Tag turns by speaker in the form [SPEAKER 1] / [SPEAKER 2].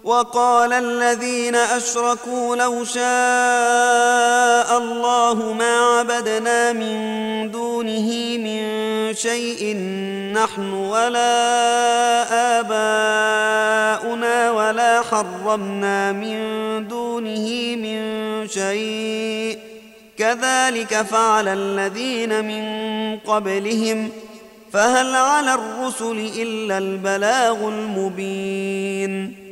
[SPEAKER 1] وقال الذين أشركوا لو شاء الله ما عبدنا من دونه من شيء نحن ولا آباؤنا ولا حرمنا من دونه من شيء كذلك فعل الذين من قبلهم فهل على الرسل إلا البلاغ المبين